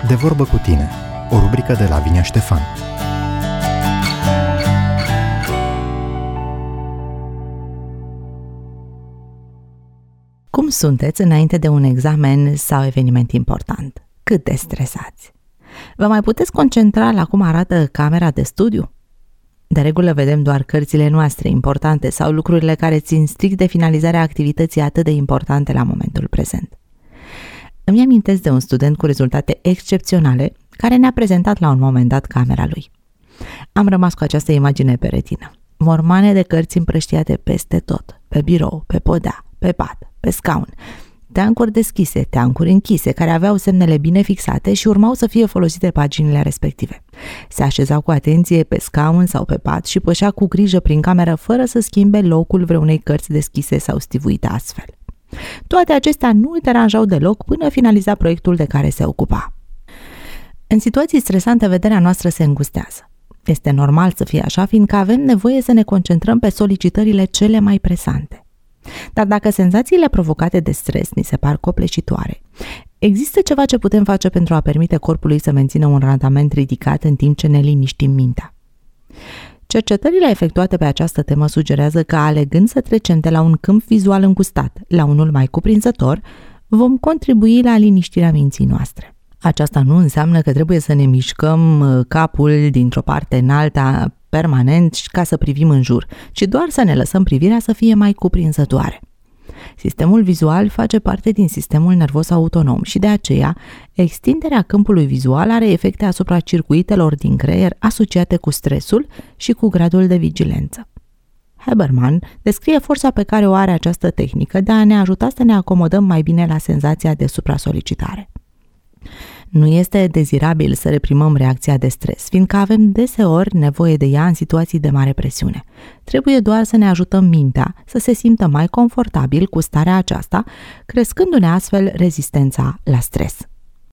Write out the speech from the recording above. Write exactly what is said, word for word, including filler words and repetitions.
De vorbă cu tine, o rubrică de Lavinia Ștefan. Cum sunteți înainte de un examen sau eveniment important? Cât de stresați? Vă mai puteți concentra la cum arată camera de studiu? De regulă vedem doar cărțile noastre importante sau lucrurile care țin strict de finalizarea activității atât de importante la momentul prezent. Îmi amintesc de un student cu rezultate excepționale care ne-a prezentat la un moment dat camera lui. Am rămas cu această imagine pe retină. Mormane de cărți împrăștiate peste tot, pe birou, pe podea, pe pat, pe scaun, teancuri deschise, teancuri închise, care aveau semnele bine fixate și urmau să fie folosite paginile respective. Se așeza cu atenție pe scaun sau pe pat și pășea cu grijă prin cameră fără să schimbe locul vreunei cărți deschise sau stivuite astfel. Toate acestea nu îl deranjau deloc până finaliza proiectul de care se ocupa. În situații stresante, vederea noastră se îngustează. Este normal să fie așa, fiindcă avem nevoie să ne concentrăm pe solicitările cele mai presante. Dar dacă senzațiile provocate de stres ni se par copleșitoare, există ceva ce putem face pentru a permite corpului să mențină un randament ridicat în timp ce ne liniștim mintea. Cercetările efectuate pe această temă sugerează că, alegând să trecem de la un câmp vizual îngustat la unul mai cuprinzător, vom contribui la liniștirea minții noastre. Aceasta nu înseamnă că trebuie să ne mișcăm capul dintr-o parte în alta permanent ca să privim în jur, ci doar să ne lăsăm privirea să fie mai cuprinzătoare. Sistemul vizual face parte din sistemul nervos autonom și de aceea extinderea câmpului vizual are efecte asupra circuitelor din creier asociate cu stresul și cu gradul de vigilență. Haberman descrie forța pe care o are această tehnică de a ne ajuta să ne acomodăm mai bine la senzația de supra-solicitare. Nu este dezirabil să reprimăm reacția de stres, fiindcă avem deseori nevoie de ea în situații de mare presiune. Trebuie doar să ne ajutăm mintea să se simtă mai confortabil cu starea aceasta, crescându-ne astfel rezistența la stres.